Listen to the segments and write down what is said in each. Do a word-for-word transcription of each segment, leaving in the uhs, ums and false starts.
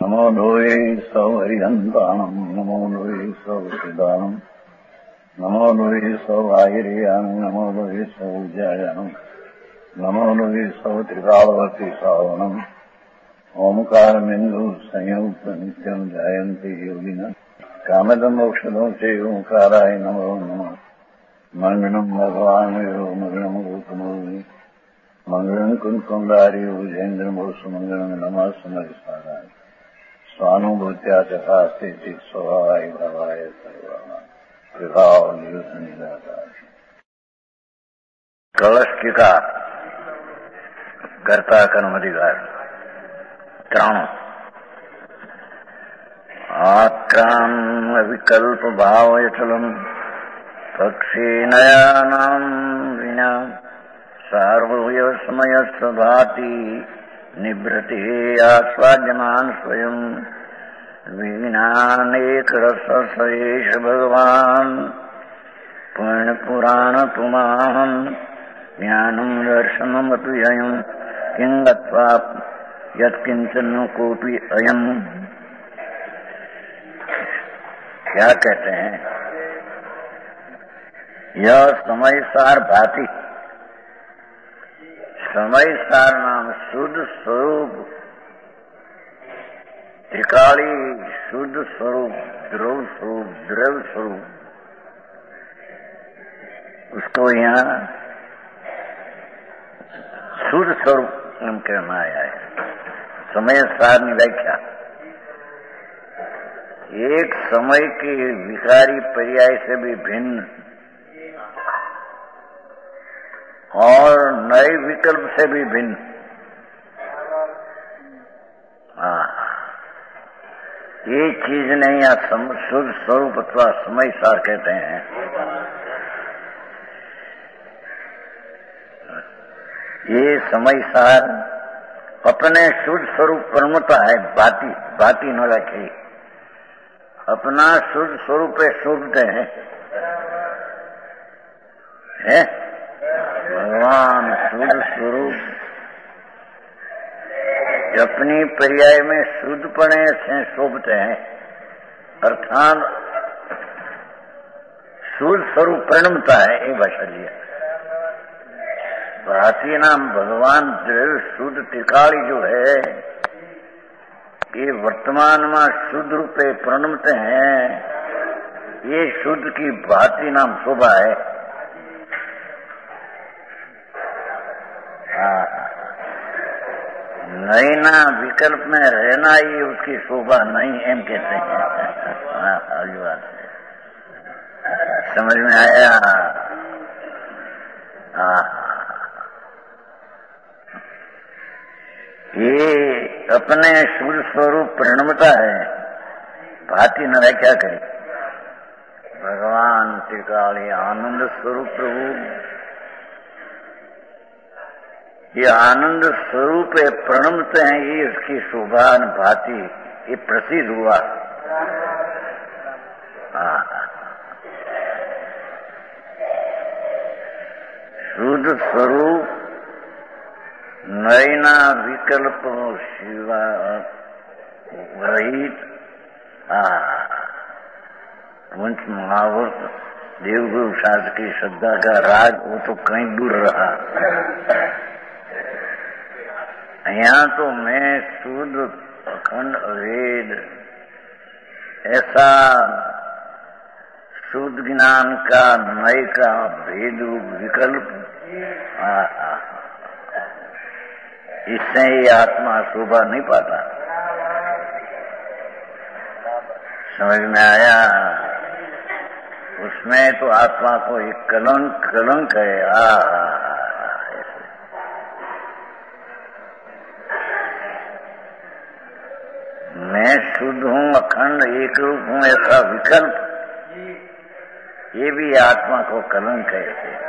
नमो लोये सौहरिहन्ताणम् नमो लोये सौहृदानम् नमो लोये सौभागिर्यानम् नमो लोये सौज्यायानम् नमो लोये सौत्रिकालवर्ति सावनम् ओंकारमिन्दु संयुक्त नित्यम् जायन्ति योगिनः कामदम् औषधम् च ओंकाराय नमो नमः मंगलम् भगवान् यो मंगलम् रूपमोहि मंगलम् कुंकुंडारि भुजेन्द्रमोसु मंगलम् नमः समरिसाराय स्वानुभूत्या चकास्ते स्वभावाय भावाय सर्वाणां विभाव निदातार कलश का कर्ता कर्मधिकार त्रण आक्राम विकल्प भावयचलम पक्षी नयानां विना सार्वभूयसमयस्थ भाति निभृते आस्वाद्यमान स्वयं विज्ञानेक रस सयेष भगवान पुण्य पुराण पुमाहं ज्ञानम दर्शनम अतुयं किंगत्वा यत्किंचन कोपि अयम। क्या कहते हैं? यह समय सार भाति समय सार नाम शुद्ध स्वरूप त्रिकाली शुद्ध स्वरूप द्रव स्वरूप द्रव स्वरूप उसको यहाँ शुद्ध स्वरूप हम कहना आया है। समय सार की व्याख्या एक समय के विकारी पर्याय से भी भिन्न और नए विकल्प से भी भिन्न। हाँ, ये चीज नहीं या शुद्ध स्वरूप अथवा समय सार कहते हैं। ये समय सार अपने शुद्ध स्वरूप परमता है। भांति भांति न रखे, अपना शुद्ध स्वरूप पे शोभते हैं है? भगवान शुद्ध स्वरूप अपनी पर्याय में शुद्धपणे से शोभते हैं, अर्थात शुद्ध स्वरूप परिणमता है। ये भाषा लिया भाती नाम भगवान द्रव्य शुद्ध त्रिकाली जो है ये वर्तमान में शुद्ध रूपे परिणमते हैं। ये शुद्ध की भाती नाम शोभा है। नैना विकल्प में रहना ही उसकी शोभा नहीं एम कहते हैं। हाँ, अगली बात है, समझ में आया? हाँ, ये अपने शुद्ध स्वरूप परिणमता है। भांति न क्या करे? भगवान त्रिकाली आनंद स्वरूप प्रभु ये आनंद स्वरूप प्रणमते हैं। ये इसकी शोभा भांति ये प्रसिद्ध हुआ। शुद्ध स्वरूप नैना विकल्प शिवा रहित पंच महावर्त देवगुरु शास्त्र की श्रद्धा का राग वो तो कहीं दूर रहा। यहाँ तो मैं शुद्ध अखंड अभेद ऐसा शुद्ध ज्ञान का नए का भेद विकल्प इससे ही आत्मा शोभा नहीं पाता। समझ में आया? उसमें तो आत्मा को एक कलंक कलंक है। आ मैं शुद्ध हूँ, अखंड एक रूप हूँ, ऐसा विकल्प ये भी आत्मा को कलंक है।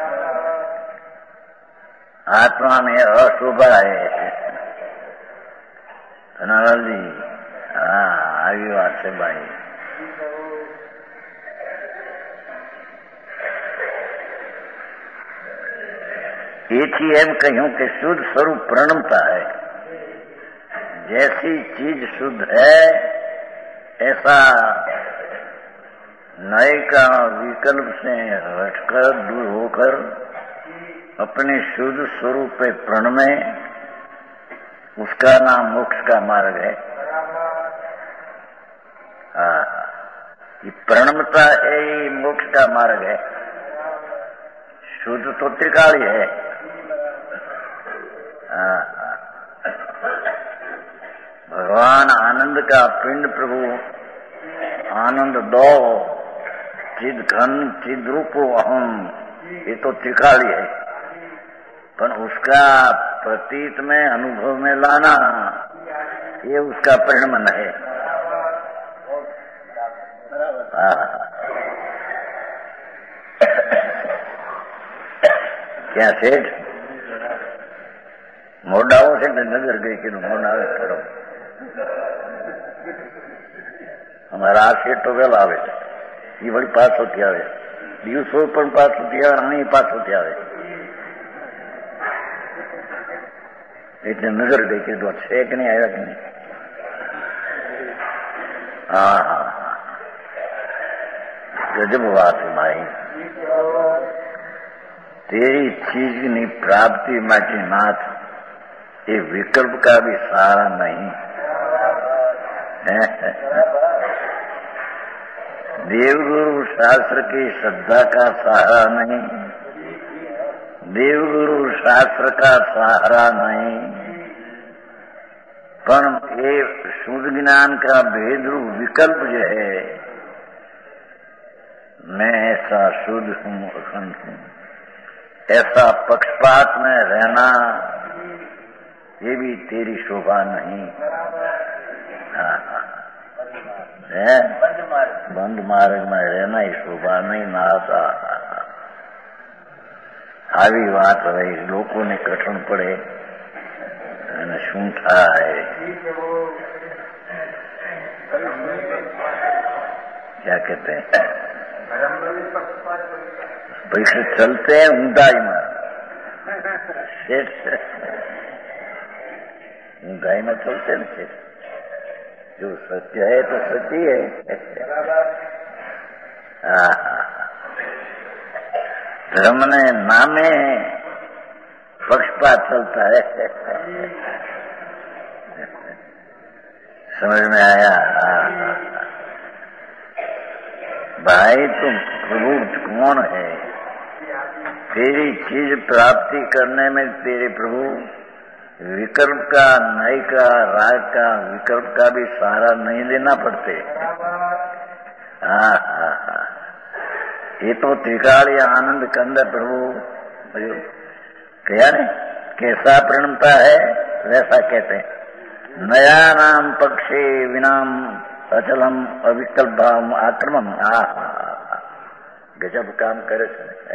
आत्मा में अशोभा है। धनलाल जी, हाँ आगे बात से भाई। एથી એમ કહ્યું કે શુદ્ધ સ્વરૂપ પ્રણમતા है। जैसी चीज शुद्ध है ऐसा नए का विकल्प से हटकर दूर होकर अपने शुद्ध स्वरूप पे प्रण में, उसका नाम मोक्ष का मार्ग है। हाँ, ये प्रणमता है, ये मोक्ष का मार्ग है। शुद्ध तो त्रिकाली है। हाँ, भगवान आनंद का पिंड प्रभु आनंद दो चिद घन चिद रूपो अहम, ये तो त्रिकाली है, पर उसका प्रतीत में अनुभव में लाना ये उसका परिणमन है। क्या सेठ मोडाओ से नजर गई कि मोडा खड़ो हमारा आ सेठ तो वेला आवे, ये बड़ी पास होती आवे, दिवसों पण पास होती आवे, अणी पास होती आवे, એટલે નજર ગઈ કે તો છે કે નહીં આવ્યા કે નહીં। હા હા गजब बात है माई, तेरी चीज की प्राप्ति माटी नाथ ये विकल्प का भी सहारा नहीं है। देवगुरु शास्त्र की श्रद्धा का सहारा नहीं, देवगुरु शास्त्र का सहारा नहीं, पर ये शुद्ध ज्ञान का भेद रूप विकल्प जो है, मैं ऐसा शुद्ध हूँ अखंड हूँ, ऐसा पक्षपात में रहना ये भी तेरी शोभा नहीं। हाँ, है बंद मार्ग में रहना ही शोभा नहीं नाता। આવી વાત હવે લોકોને કઠણ પડે અને શું થાય, क्या कहते हैं पैसे चलते हैं ऊंचाई में, ऊंचाई में चलते हैं, जो सत्य है तो सत्य है। धर्म ने नामे पक्षपात चलता है। समझ में आया? भाई तुम प्रभु कौन है? तेरी चीज प्राप्ति करने में तेरे प्रभु विकल्प का, नय का, राग का, विकल्प का भी सहारा नहीं लेना पड़ते। हाँ हाँ हाँ, ये तो त्रिकालीय आनंद कंद प्रभु क्या ने कैसा प्रणमता है वैसा कहते हैं। नया नाम पक्षे विनाम अचलम अविकल्प भाव आक्रमण। आ गजब काम करे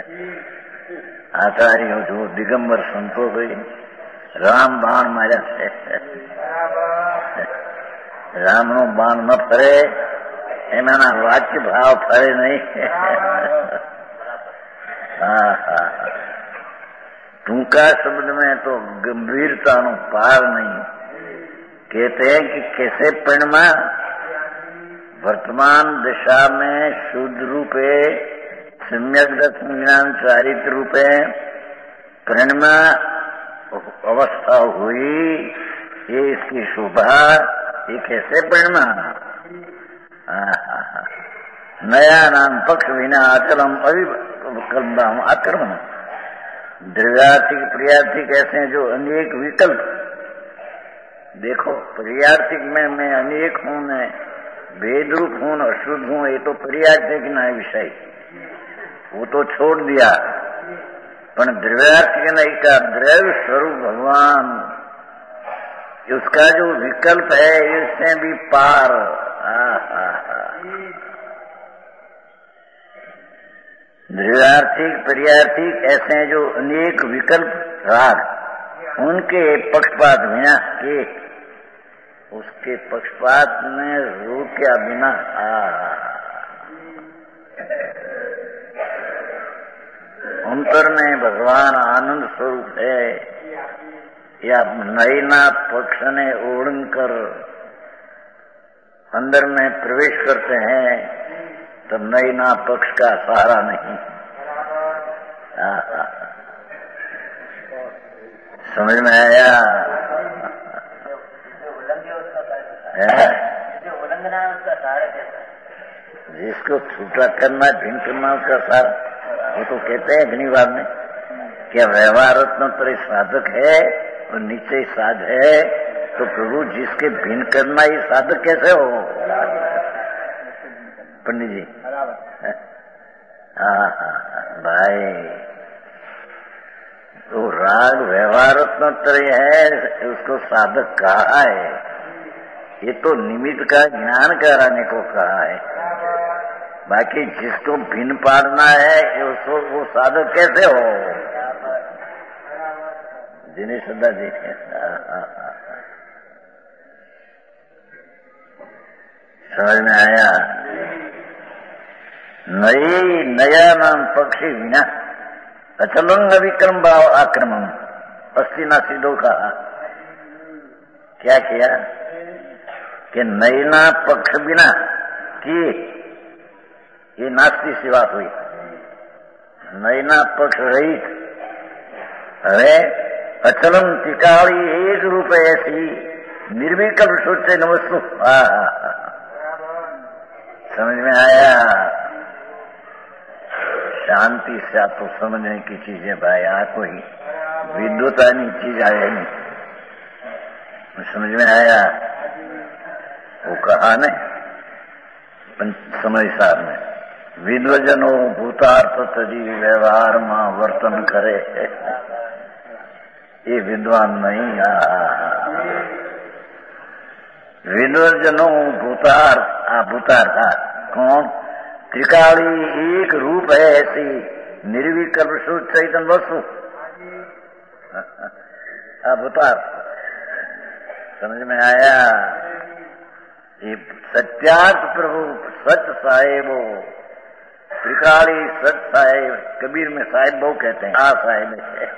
आचार्यो जो दिगंबर संतो भाई राम बाण मार्या છે, રામનો બાણ ન ફરે એમાંના વાચ્ય ભાવ ફરે નહીં। हाँ हाँ, टूंका शब्द में तो गंभीरता नो पार नहीं। कहते हैं कि कैसे परिणमा वर्तमान दशा में शुद्ध रूपे सम्यक दर्शन ज्ञान चारित्र रूपे परिणमा अवस्था हुई, ये इसकी शोभा, ये कैसे परिणमा। नया नाम पक्ष विना आचलम अविकल्पम आक्रमण। द्रव्यार्थिक प्रियार्थिक ऐसे हैं जो अनेक विकल्प। देखो प्रियार्थिक में मैं अनेक हूँ, मैं भेद रूप हूँ, अशुद्ध हूँ, ये तो प्रियार्थिक न विषय, वो तो छोड़ दिया। पर द्रव्यार्थिक नहीं का द्रव्य स्वरूप भगवान, उसका जो विकल्प है इससे भी पार। द्रव्यार्थिक प्रियार्थिक ऐसे जो अनेक विकल्प राग, उनके पक्षपात बिना के, उसके पक्षपात में रोक्या बिना अंतर में भगवान आनंद स्वरूप है। या नयना पक्ष ने ओढ़ कर अंदर में प्रवेश करते हैं तो नयना पक्ष का सहारा नहीं। आ, आ, समझ में आया? जिसको छूटा करना भिन्न करना उसका सार, वो तो कहते हैं अग्निवाद में क्या व्यवहार रत्नोत्तर साधक है और नीचे साध है, तो प्रभु जिसके भिन्न करना ही साधक कैसे हो? पंडित जी हाँ हाँ भाई, तो राग व्यवहार रत्नोत्तर है, उसको साधक कहा है। ये तो निमित्त का ज्ञान कराने को कहा है। बाकी जिसको भिन्न पाड़ना है उसको वो साधक कैसे हो? जिन्हें सदा जी समझ में आया? नई नया नाम पक्षी विना अचलंग विक्रम भाव आक्रमण अस्थि नासिदो का क्या किया कि नैना पक्ष बिना कि ये नास्ती सी बात हुई। नैना पक्ष रहित अरे अचलम टिकाड़ी एक रूप ऐसी निर्विकल्प सोचे न वस्तु। समझ में आया? शांति से आप तो समझने की चीज है भाई, आ कोई विद्वता नहीं चीज आए नहीं। समझ में आया? वो कहा न समय सार में विद्वजनो भूतार्थ तजी व्यवहार मां वर्तन करे, ये विद्वान नहीं। विद्वजनो भूतार्थ भूतार्थ कौन? त्रिकाली एक रूप है ऐसी निर्विकल्प शुद्ध चैतन्य वस्तु भूतार्थ। समझ में आया? ये सत्यार्थ प्रभु सच साहेबो त्रिकाली सच साहेब, कबीर में साहेब बहु कहते हैं। आ साहेब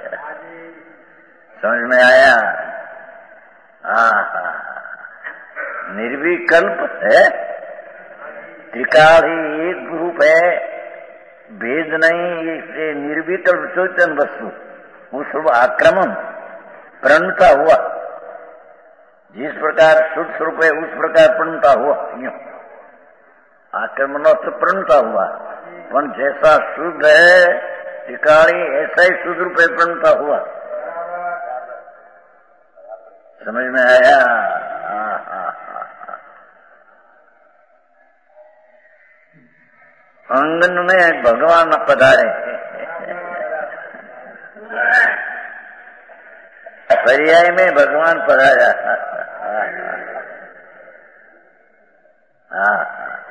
समझ में आया? हा निर्विकल्प है, त्रिकाली एक रूप है, भेद नहीं, ये निर्विकल्प चैतन्य वस्तु। उस आक्रमण प्रणता हुआ, जिस प्रकार शुद्ध स्वरूप है उस प्रकार प्रणता हुआ। यूं आक्रमण तो प्रणता हुआ, पर जैसा शुद्ध है त्रिकाली ऐसा ही शुद्ध रूप है प्रणता हुआ। समझ में आया? हाँ हाँ हाँ। आंगन में भगवान पधारे, पर्याय में भगवान पधारा। हाँ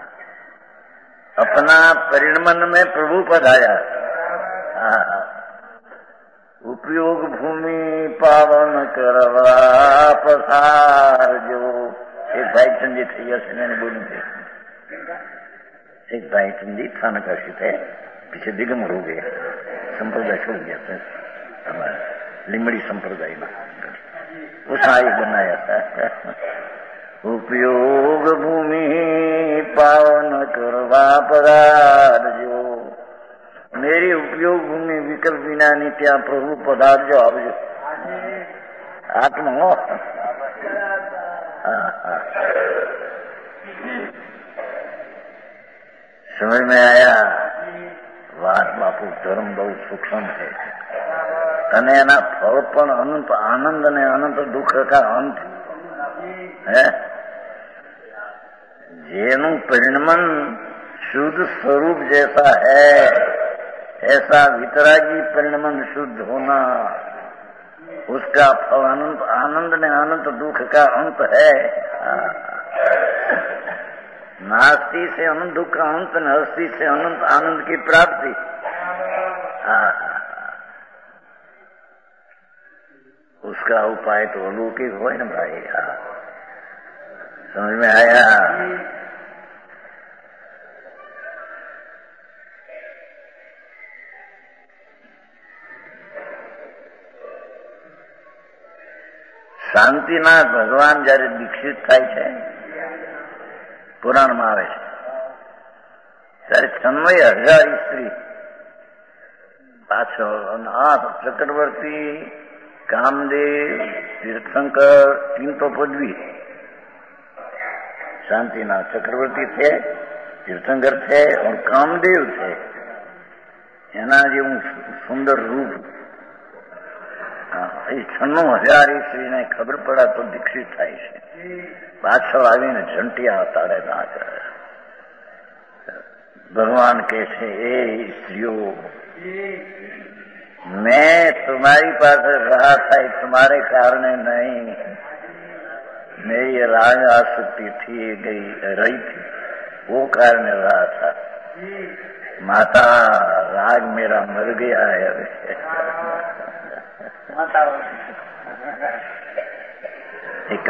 अपना परिणमन में प्रभु पधारा। हाँ उपयोग भूमि पावन करवा पसार जो। एक भाई चंदी थे, जैसे मैंने बोली थे, एक भाई चंदी थाना का शित है, पीछे दिगंबर हो गए, संप्रदाय छोड़ गया था हमारा लिंगड़ी संप्रदाय में, उसने एक बनाया था उपयोग भूमि पावन करवा पदार जो। मेरी उपयोग भूमि विकल्प बिना नित्या प्रभु पदार्थ जो अब जो आत्मा हो। समझ में आया? વાત બાપુ ધર્મ બહુ સૂક્ષ્મ છે અને એના ફળ પણ અનંત આનંદ અને અનંત દુઃખ का અંત है। જેનું પરિણમન शुद्ध स्वरूप जैसा है ऐसा वितरागी परिणमन शुद्ध होना, उसका फल अनंत आनंद ने अनंत दुख का अंत है। नास्ति से अनंत दुख का अंत, नास्ति से अनंत आनंद की प्राप्ति। उसका उपाय तो अलौकिक हो न भाई। समझ में आया? શાંતિનાથ ભગવાન જયારે દીક્ષિત થાય છે, પુરાણમાં આવે છે, ત્યારે છન્મય હજારી સ્ત્રી પાછળ આ ચક્રવર્તી, कामदेव, तीर्थंकर, तीन तो पदवी। शांतिनाथ चक्रवर्ती थे, तीर्थंकर थे और कामदेव थे। एना जेवुं सुंदर रूप छन्नु हजार श्री ने खबर पड़ा तो दीक्षित थाय छे। पाछळ आवीने झंटिया ताड़े ना करे। भगवान कहे छे, ए स्त्रियों, मैं तुम्हारी पास रहा था तुम्हारे कारण नहीं, मेरी राग आसक्ति थी गई रही थी, वो कारण रहा था। माता राग मेरा मर गया है अभी। एक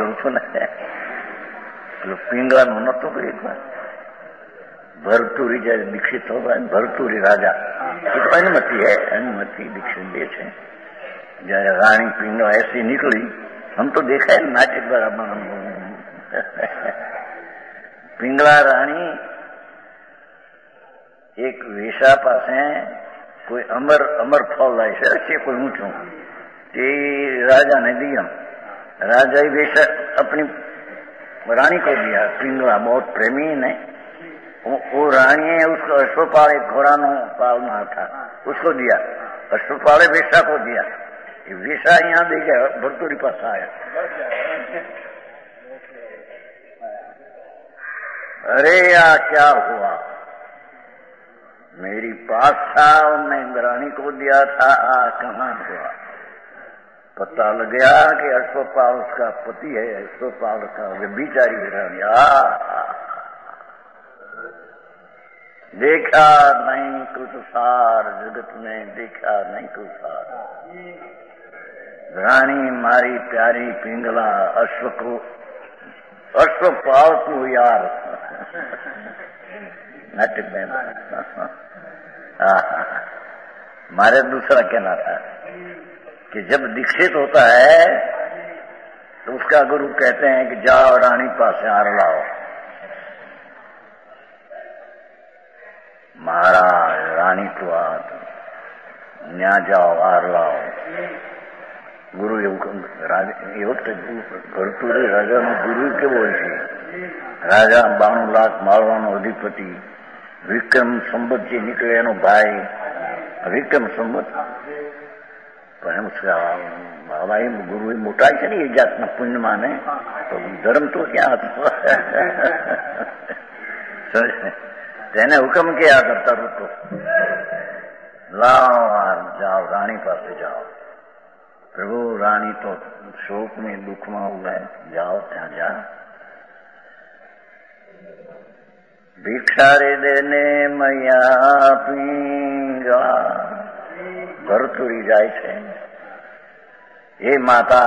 पिंगला नो नतो एक बार भरतुरी जયારે દીક્ષિત હોવા, ભરતુરી રાજા એ તો અનુમતિ है, अनुमति दीक्षित दे छे। जયારે रानी पिंगला ऐसी निकली, हम तो देखा है नाटक बराबर। पिंगला रानी एक वेशा पासे कोई अमर अमर फल लाए છે, कोई ऊंचू ते राजा ने दिया। राजा वेशा अपनी रानी को दिया। पिंगला बहुत प्रेमी ने, वो रानी है उसको अश्वपाले घोड़ा नो पालना था, उसको दिया। अश्वपाले वेशा को दिया। वेशा यहाँ दे गया, भरतुरी पास आया। अरे यार क्या हुआ, मेरी पास था और मैं रानी को दिया था, आ कहाँ हुआ? पता लग गया कि अश्वपाल उसका पति है, अश्वपाल का बेचारी रानी। आ देखा नहीं कुछ सार, जगत में देखा नहीं कुछ सार। रानी मारी प्यारी पिंगला अश्व को अश्व पाल को यार नाटक में। मारे दूसरा कहना था कि जब दीक्षित होता है तो उसका गुरु कहते हैं कि जाओ रानी पास हार लाओ। महाराज रानी तो आज न्या जाओ हार लाओ। गुरु भरतुरी राजा नो गुरु केवो छे? राजा बाणु लाख मारवानो अधिपति विक्रम संबत जे निकले एनो भाई विक्रम संबत। पण उसका भाई गुरु मोटाई छे ने ए जातना पुण्य माने तो धर्म तो क्या था। तेने हुक्म किया करता रुको, लाओ जाओ रानी पास जाओ। प्रभु रानी तो शोक में दुख में हुआ है, जाओ त्या जा। भिक्षा रे देने मैया पिंगला भरतुरी जाय छे। हे माता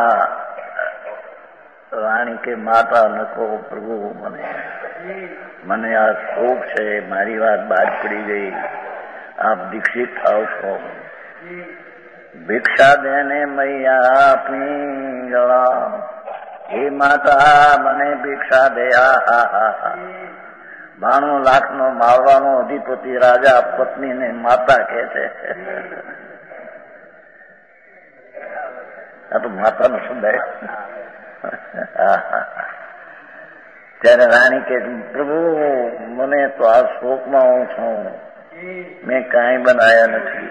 रानी के माता नको प्रभु मने મને આ શોક છે, મારી વાત બાદ પડી ગઈ, આપ દીક્ષિત થાવ છો। ભિક્ષા દેને મૈયા પિંગલા, હે માતા મને ભિક્ષા દે। બાણું લાખ નો મારવાનો અધિપતિ રાજા પત્ની ને માતા કહે છે। આ તો માતા નો શબ્દ है। ત્યારે રાણી કે પ્રભુ મને તો આ શોકમાં હું છું, મેં કાંઈ બનાયા નથી।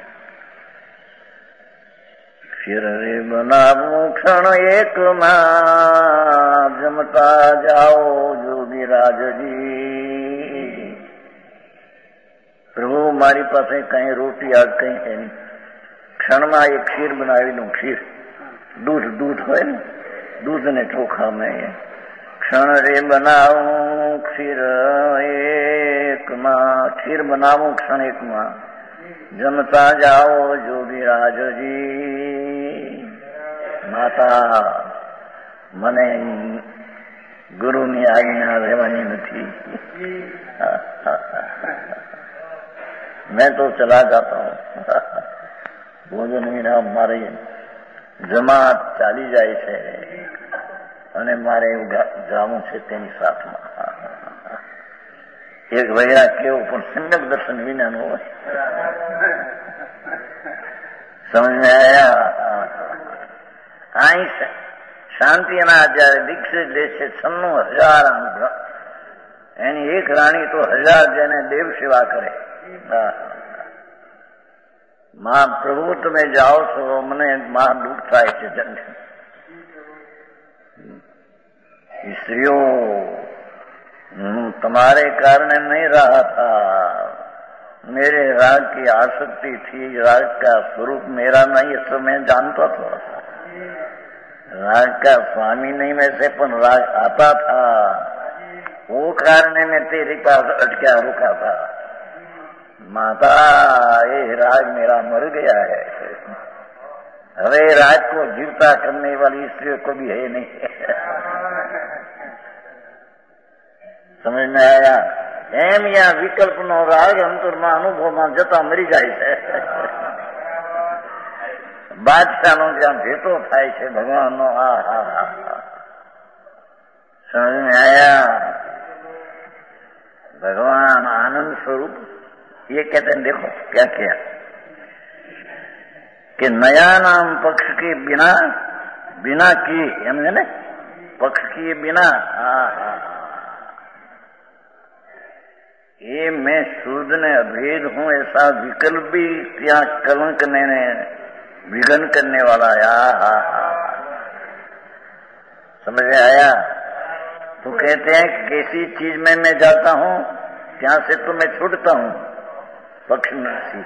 फिर रे बनावूं क्षण एक मां, जमता जाओ जोगीराज जी। प्रभु मारी पासे कहीं रोटी आज कहीं है नहीं, क्षण में एक खीर बनावी दूं। खीर दूध दूध होय ने, दूध ने चोखा में क्षण रे बनाऊं खीर एक मां, खीर बनाऊं क्षण एक मां, जमता जाओ जोगीराज जी। माता मने गुरु नी आज्ञा रहवानी नथी, मैं तो चला जाता हूँ। भोजन विना मारे जमात चाली जाए छे। અને મારે એવું જાવું છે તેની સાથમાં. એક વૈરાગ કેવું પણ સંયમ દર્શન વિનાનું હોય. સમજ આયા? અહીં શાંતિના જયારે દીક્ષિત લે છે છન્નું હજાર એની એક રાણી તો હજાર જેને દેવ સેવા કરે. માં પ્રભુ તમે જાઓ છો મને મહા દુઃખ થાય છે. જન स्त्रियों तुम्हारे कारण नहीं रहा था, मेरे राग की आसक्ति थी, राग का स्वरूप मेरा नहीं इसको मैं जानता था. राग का स्वामी नहीं में से पण राग आता था, वो कारण मैं तेरे पास अटका रुका था. माता ये राग मेरा मर गया है, હવે રાજ को जीवता करने वाली स्त्रियों को भी है नहीं. समझ में आया? એમ યા વિકલ્પનો રાગ અંતરમાં અનુભવમાં જતા મરી જાય છે. બાદશાહનો જ્યાં ભેટો થાય છે ભગવાનનો. આ હા હા હા સમझ में आया? भगवान आनंद स्वरूप ये कहते हैं. देखो क्या किया कि नया नाम पक्ष के बिना बिना किए एमने ने पक्ष किए बिना. हाँ हाँ ये मैं शुद्ध ने अभेद हूं ऐसा विकल्प भी क्या कलंक ने विघन करने वाला. हाँ हाँ हाँ समझ में आया? तो कहते हैं कि कैसी चीज में मैं जाता हूं ત્યાં से तो मैं छूटता हूं. पक्ष में सी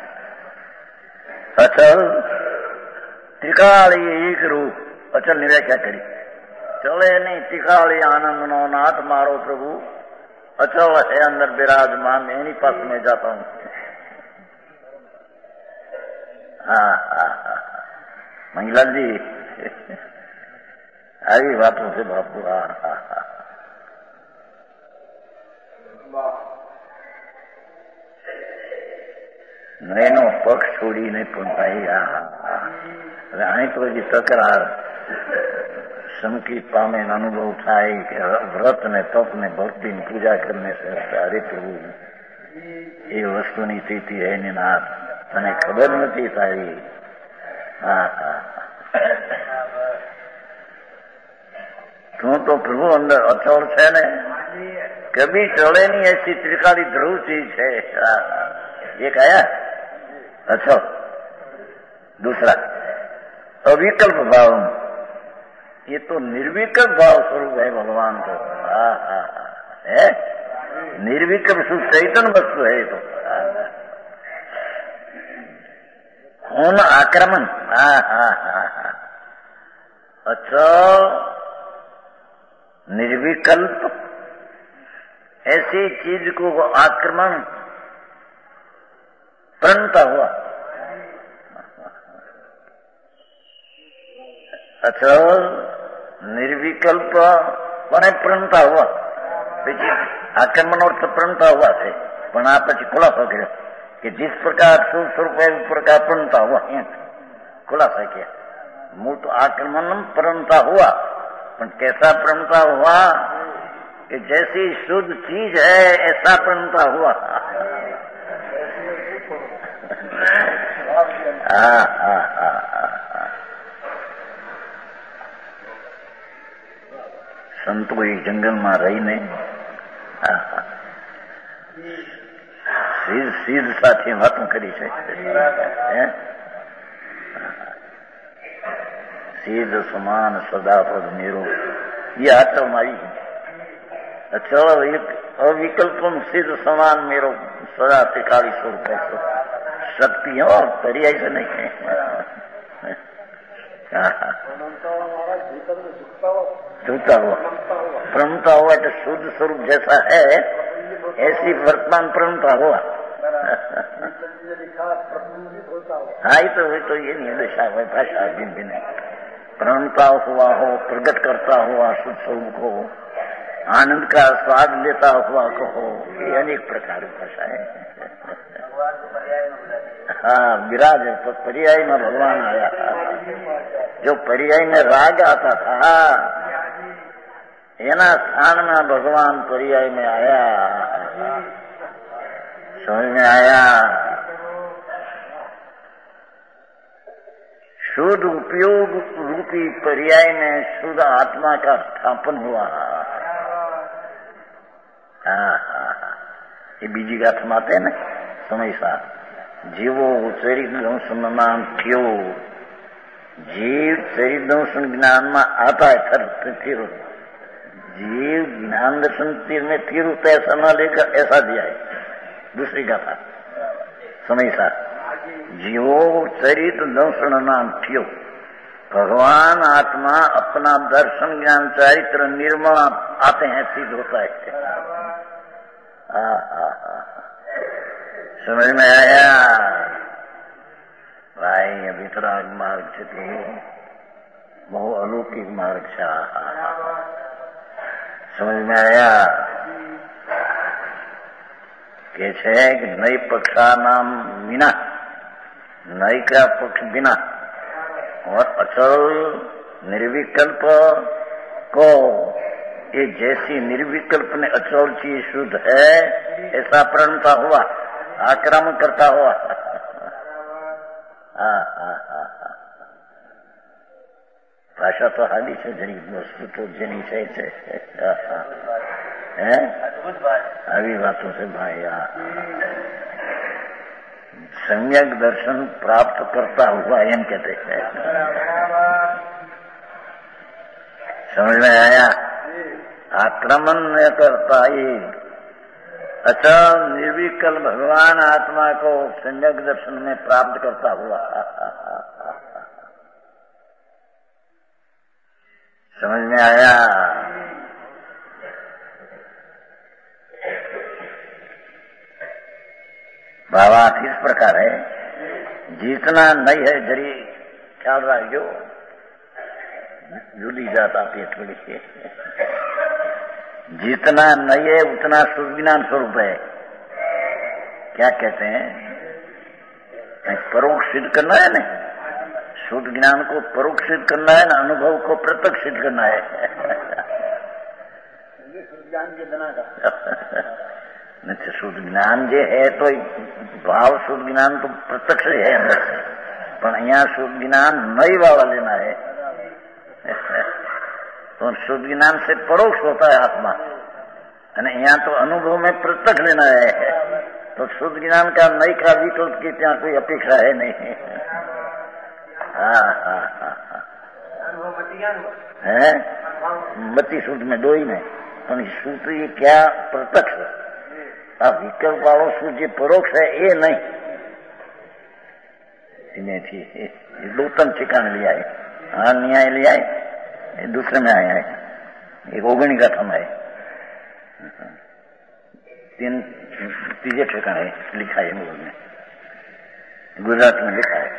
अचल त्रिकाली एक रूप. अचल ने व्याख्या करी. चले नहीं त्रिकाली आनंद नो नाथ मारो प्रभु अचल है अंदर विराजमान. एनी पास में जाता हूं. हाँ हाँ हाँ मंगला जी આવી વાતો છે બાપુ. હા હા હા નયનો પક્ષ છોડીને પણ ભાઈ. હા હા હવે અહીં તો હજી તકરાર संकीत पामे अनुभव થાય કે વ્રત ને તપ ને ભક્તિ ની પૂજા કરને से हरे प्रभु એ વસ્તુની સ્થિતિ है ની નાથ તને ખબર નથી તારી. હા હા તું તો પ્રભુ અંદર અચળ છે ને, કભી ચડે નહીં ऐसी त्रिकाली ध्रुव चीज है. एक आया अच्छा. दूसरा अविकल्प भाव. ये तो निर्विकल्प भाव स्वरूप है भगवान को. हाँ हाँ है निर्विकल्प शुद्ध चैतन्य वस्तु है. तो कौन आक्रमण. हाँ हाँ हाँ हाँ अच्छा निर्विकल्प ऐसी चीज को आक्रमण प्रणता हुआ. अच्छा निर्विकल्प મને પ્रणता हुआ. પછી આક્રમણ અર્થ પ્रणता हुआ છે. પણ આ પછી ખુલાસો કર્યો કે जिस प्रकार शुभ स्वरूप है उस प्रकार प्रणता हुआ. खुलासा किया. मूल तो आक्रमण प्रणता हुआ पण कैसा प्रणता हुआ कि जैसी शुद्ध चीज है ऐसा प्रणता हुआ. हाँ हाँ हाँ સંતો એ જંગલમાં રહીને સીધ સીધ સાથે વાતો કરી છે. સીધ સમાન સદાપદ મેરો એ આચરણમાં આવી. અચળ અવિકલ્પમ સિદ્ધ સમાન મેરો સદા ત્રિકાળી સ્વરૂપ શક્તિ और पर्याय से नहीं है. झूठा हुआ प्रणता हुआ तो शुद्ध स्वरूप जैसा है ऐसी वर्तमान प्रणता हुआ. हाँ ये तो तो ये नहीं दशा है भाषा भिन्न भिन्न. प्रणता हुआ हो प्रकट करता हुआ शुद्ध स्वरूप को आनंद का स्वाद लेता हुआ कहो, ये अनेक प्रकार की भाषा है. हाँ विराज तो पर्याय में भगवान आया. जो पर्याय में राग आता था એના સ્થાનમાં ભગવાન પર્યાય में आया, समझ में आया। शुद्ध उपयोग रूपी पर्याय में शुद्ध आत्मा का स्थापन हुआ। हाँ हाँ, ये बीजी गाथा आते है ना समय सा जीवो चरित दंशन नाम थयो, जीव चरित दंशन ज्ञान में आता है थर फिर जीव ज्ञान दर्शन तीर में तीर तो ऐसा न लेकर ऐसा दिया है। दूसरी गाथा समय सा जीवो चरित दंशन नाम थयो, भगवान आत्मा अपना दर्शन ज्ञान चरित्र निर्मल आते हैं सिद्ध होता है। आ, आ, आ, समझ में आया भाई? वितराग मार्ग से तो बहु अलौकिक मार्ग से समझ में आया કે છે કે નય પક્ષા नाम बिना, नय का पक्ष बिना और अचल निर्विकल्प को, ये जैसी निर्विकल्प ने अचल चीज शुद्ध है ऐसा प्रणता हुआ, आक्रमण करता हुआ। हाँ हाँ हाँ हाँ, भाषा तो हाली છે જરી વસ્તુ તો જેની છે છે है આવી बातों से भाई सम्यक दर्शन प्राप्त करता हुआ एम कहते हैं। समझ में आया? आक्रमण न करता ये अचल निर्विकल भगवान आत्मा को सम्यक दर्शन में प्राप्त करता हुआ। समझ में आया? भावार्थ इस प्रकार है, जितना नहीं है जरी ख्याल रखो, जुड़ी जाता है थोड़ी सी, जितना नहीं है उतना शुद्ध ज्ञान स्वरूप है। क्या कहते हैं? परोक्ष सिद्ध करना है ना, शुद्ध ज्ञान को परोक्ष सिद्ध करना है ना, अनुभव को प्रत्यक्ष सिद्ध करना है। ज्ञान के बिना का नहीं, शुद्ध ज्ञान जो है तो भाव शुद्ध ज्ञान तो प्रत्यक्ष है अंदर से, पर यहाँ शुद्ध ज्ञान नई वाला लेना है। तो शुद्ध ज्ञान से परोक्ष होता है आत्मा, यहाँ तो अनुभव में प्रत्यक्ष लेना है। तो शुद्ध ज्ञान का नई का विकल्प की ત્યાં कोई अपेक्षा है नहीं। हाँ हाँ हाँ है मति शुद्ध में दो ही में, शुद्ध ये क्या प्रत्यक्ष, આ વિકલ્પ વાળો શું જે પરોક્ષ है ये नहीं। दो तन ठिकाने लिया है, हाँ न्याय लिया है, दूसरे में आया है, एक ओगणी का थम है, तीन तीजे ठिकाने लिखा है मूल में, गुजरात में लिखा है।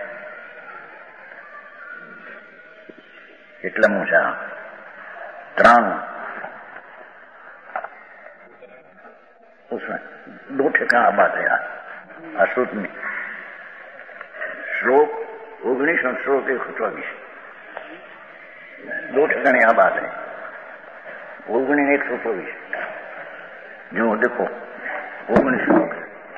એટલા મોટા ત્રણ उसमें दो ठिकाना बात है अशुद्ध में। श्लोक ओगनीस और श्लोक एक सौ चौबीस, दो ठिकाने यहाँ बात है। ओगनी एक सौ चौबीस जो देखो ओगनीस श्लोक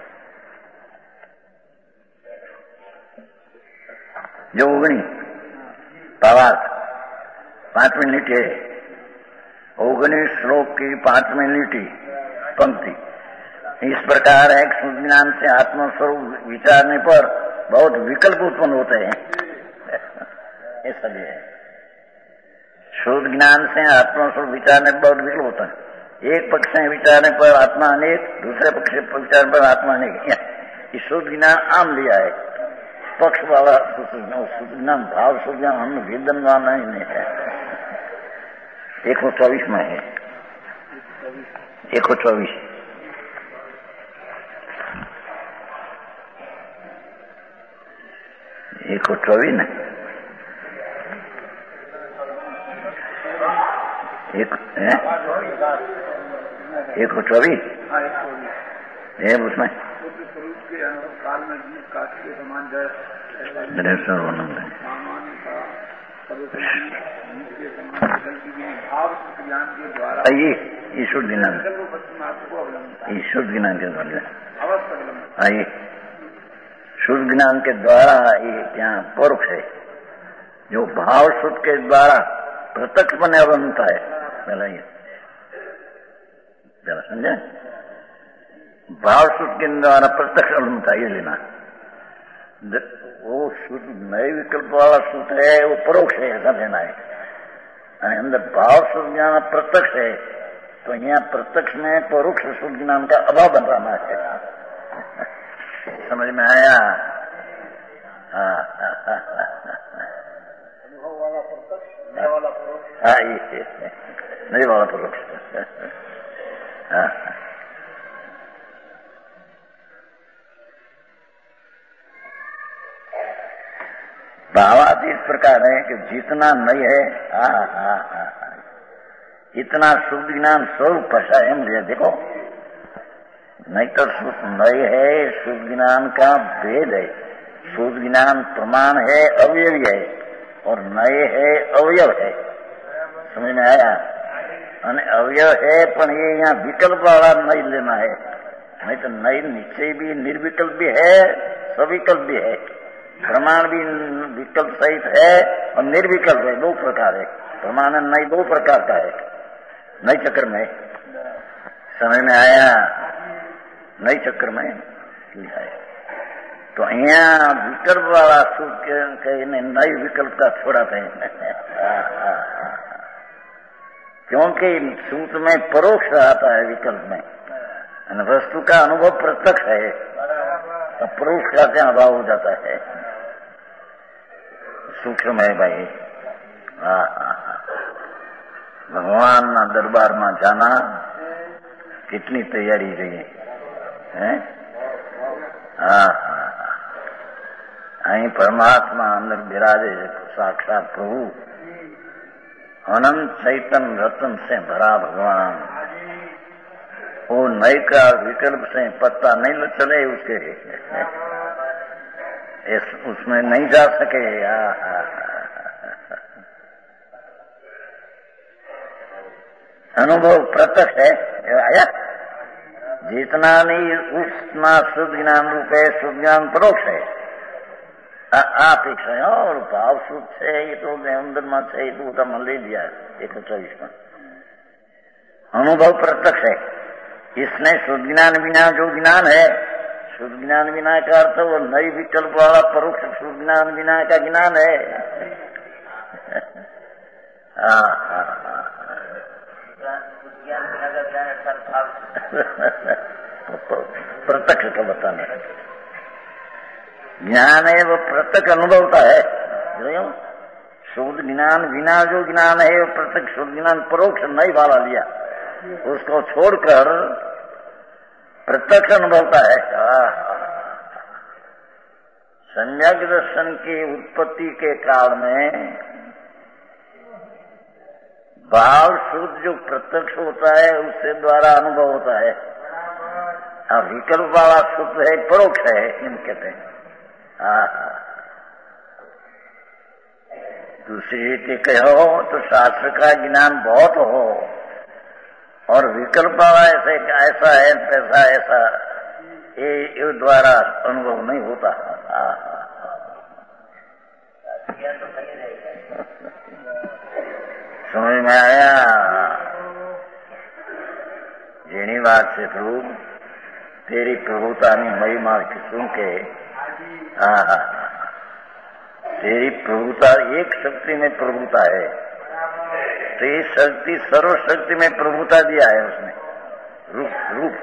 जो ओगनी भावार्थ पांचवी लीटी है, ओगनीस श्लोक की पांचवी लीटी पंक्ति इस प्रकार है कि शुद्ध ज्ञान से आत्मस्वरूप विचारने पर बहुत विकल्प उत्पन्न होते हैं। ऐसा भी है, शुद्ध ज्ञान से आत्मस्वरूप विचारने पर बहुत विकल्प होता है। एक पक्ष से विचारने पर आत्मा अनेक, दूसरे पक्ष से विचारने पर आत्मा अनेक। ये शुद्ध ज्ञान आम लिया है, पक्ष वाला शुद्ध ज्ञान भाव शुद्ध ज्ञान हम वेदन वाला नहीं है। एक सौ चौबीस में है, एक सौ चौबीस एक सौ चौबीस न एक एक सौ चौबीस है उसमें ये ये शुद्ध ज्ञान ये शुद्ध ज्ञान के द्वारा ये शुद्ध ज्ञान के द्वारा ये क्या परोक्ष है, जो भाव शुद्ध के द्वारा प्रत्यक्ष बने बनता है। पहला ये जरा समझे, भाव शुद्ध के द्वारा प्रत्यक्ष बनता ये लेना। वो शुद्ध नए विकल्प वाला शुद्ध है, वो परोक्ष है, ऐसा लेना है। अंदर भाव शुद्ध ज्ञान प्रत्यक्ष है, तो यहाँ प्रत्यक्ष में परोक्ष शुद्ध ज्ञान का अभाव बन रहा है। समझ में आया? हाँ हाँ ये नहीं वाला परोक्ष। हाँ भावार्थ इस प्रकार है कि जितना नहीं है हा हा हा इतना शुद्ध ज्ञान स्वरूप पशा है। मुझे देखो, नहीं तो नहीं है, शुद्ध ज्ञान का भेद है। शुद्ध ज्ञान प्रमाण है, अवयवी है, और नए है अवयव है। समझ में आया? અને अवयव है, पर ये यहाँ विकल्प वाला नहीं लेना है। नहीं तो नई निश्चय भी निर्विकल्प भी है, सविकल्प भी है। प्रमाण भी विकल्प सहित है और निर्विकल्प है, दो प्रकार है। प्रमाण नई दो प्रकार का है नई चक्र में। समझ में आया? नई चक्र में है। तो यहाँ विकल्प वाला सुख के नई विकल्प का थोड़ा थे क्योंकि सूत्र में परोक्ष आता है, विकल्प में वस्तु का अनुभव प्रत्यक्ष है, तो परोक्ष का क्या अभाव हो जाता है। सूक्ष्म है भाई। हाँ हाँ भगवान ना दरबार में जाना कितनी तैयारी रही है। हाँ हाँ अही परमात्मा अंदर विराजे साक्षात प्रभु, अनंत चैतन्य रतन से भरा भगवान। वो नए का विकल्प से पत्ता नहीं ल चले उसके इस उसमें नहीं जा सके। अनुभव प्रत्यक्ष है। आया जितना नहीं उतना शुद्ध ज्ञान रूप है, शुद्ध ज्ञान परोक्ष है। अपेक्षा और भाव शुद्ध है, ये तो अंदर में है, तो उसका मन ले लिया एक सौ चौबीस में। अनुभव प्रत्यक्ष है। इसने शुद्ध ज्ञान बिना जो ज्ञान है, शुद्ध ज्ञान बिना का अर्थ वो नई विकल्प वाला परोक्ष शुद्ध ज्ञान बिना का ज्ञान है। हाँ हाँ प्रत्यक्ष का बताना ज्ञान है, वो प्रत्यक्ष अनुभव का है। शुद्ध ज्ञान बिना जो ज्ञान है वो प्रत्यक्ष शुद्ध ज्ञान परोक्ष नई वाला लिया, उसको छोड़कर प्रत्यक्ष अनुभव का है। सम्यक दर्शन की उत्पत्ति के काल में भाव शुद्ध जो प्रत्यक्ष होता है उससे द्वारा अनुभव होता है, और विकल्प वाला शुद्ध है परोक्ष है, इन कहते हैं। दूसरी रीति कहो तो शास्त्र का ज्ञान बहुत हो और विकल्प वाला ऐसे ऐसा है पैसा ऐसा, ये द्वारा अनुभव नहीं होता। समझ में आया? जेनी बात से प्रभु तेरी प्रभुता ने महिमा सुन के, हाँ तेरी प्रभुता एक शक्ति में प्रभुता है, तो ये शक्ति सर्वशक्ति में प्रभुता दिया है उसने। रूप रूप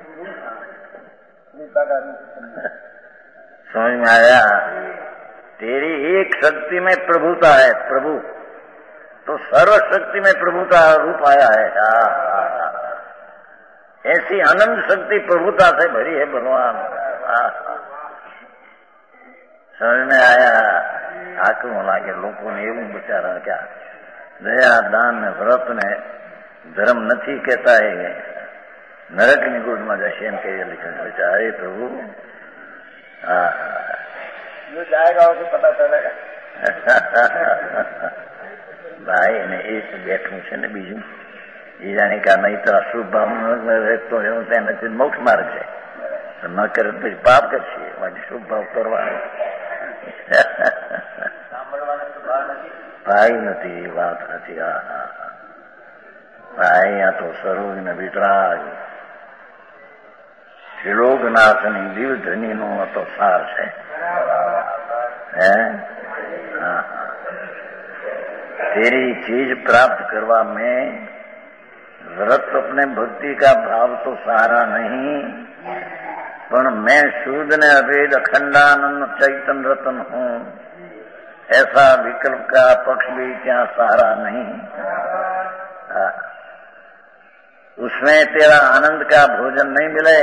समझ में आया? तेरी एक शक्ति में प्रभुता है प्रभु, तो सर्वशक्ति में प्रभुता रूप आया है। हाँ हाँ ऐसी अनंत शक्ति प्रभुता से भरी है भगवान। हाँ समझ में आया? आंखों लागे लोगों ने એવું બચારા क्या दया दान ने व्रत ने धर्म नहीं कहता है, नरक निगुण में जैसे एम कही लिखा बेचारे प्रभु। हाँ जो जाएगा उसे पता चलेगा। ભાઈ ને એ બેઠું છે ને બીજું એ જાણે કે નહીં તો અશુભ ભાવ રહેતો એવું તેનાથી મોક્ષ માર્ગ છે. ન કરે તો પછી પાપ કરશે, માટે શુભ ભાવ કરવાનો ભાઈ નથી. વાત નથી. હા હા ભાઈ આ તો સરોજ ને વિતરાગ ત્રિલોકનાથની દિવ્યધ્વનિ નો તો સાર છે. હે हाँ तेरी चीज प्राप्त करवा में व्रत अपने भक्ति का भाव तो सारा नहीं, पर मैं शुद्ध ने अभेद अखंडानंद चैतन रतन हूँ, ऐसा विकल्प का पक्ष भी क्या सारा नहीं. हाँ, उसमें तेरा आनंद का भोजन नहीं मिले.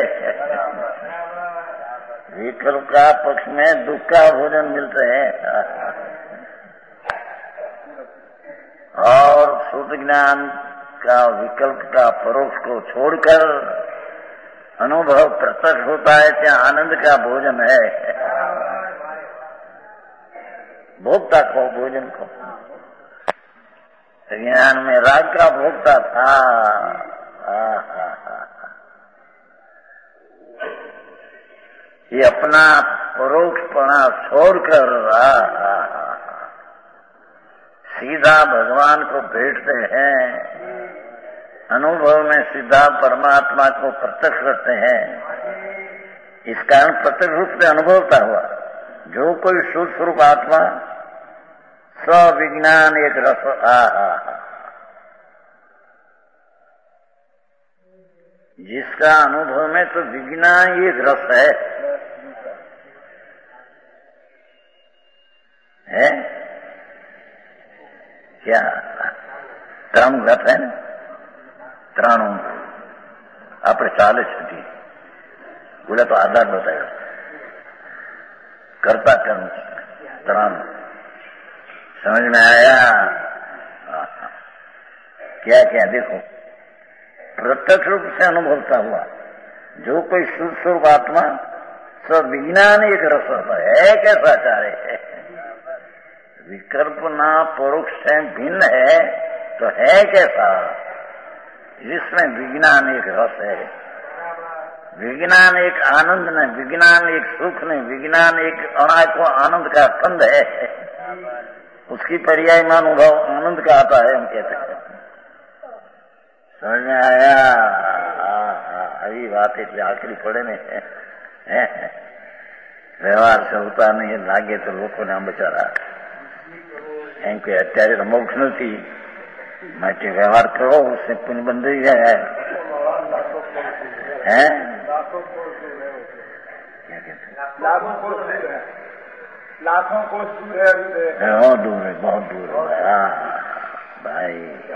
विकल्प का पक्ष में दुख का भोजन मिलते हैं. और शुद्ध ज्ञान का विकल्प का परोक्ष को छोड़कर अनुभव प्रत्यक्ष होता है, क्या आनंद का भोजन है. भोक्ता को भोजन को ज्ञान में राग का भोक्ता था. ये अपना परोक्षपणा छोड़कर सीधा भगवान को भेंटते हैं, अनुभव में सीधा परमात्मा को प्रत्यक्ष करते हैं. इस कारण प्रत्यक्ष रूप से अनुभवता हुआ जो कोई शुद्ध स्वरूप आत्मा स्विज्ञान एक रस आ जिसका अनुभव में तो विज्ञान एक रस है, है? क्या ત્રણ ગત હે ને ત્રાણું આપણે ચાલે છૂટી બોલે તો આધાર બતાવ્યો करता कर्म त्राण समझ में आया. क्या क्या देखो प्रत्यक्ष रूप से अनुभवता हुआ जो कोई शुद्ध स्वरूप आत्मा सब विज्ञान एक रस होता है. कैसा कार्य है? विकल्प ना परोक्ष से भिन्न है तो है कैसा? जिसमें विज्ञान एक रस है, विज्ञान एक आनंद ने, विज्ञान एक सुख ने, विज्ञान एक अणा को आनंद का स्कंध है. उसकी पर्याय में अनुभव आनंद का आता है, हम कहते हैं. समझ में आया? अभी बात એટલે આકરી પડે ને વ્યવહાર से होता नहीं लागे तो લોકોને આમ બચારા એમ કે અત્યારે તો મોક્ષ નથી માટે વ્યવહાર કરો उससे पुण्य बन रही है. हैं क्या कहते हैं? लाखों कोस दूर है, लाखों कोस दूर है, बहुत दूर है, बहुत दूर है. हाँ भाई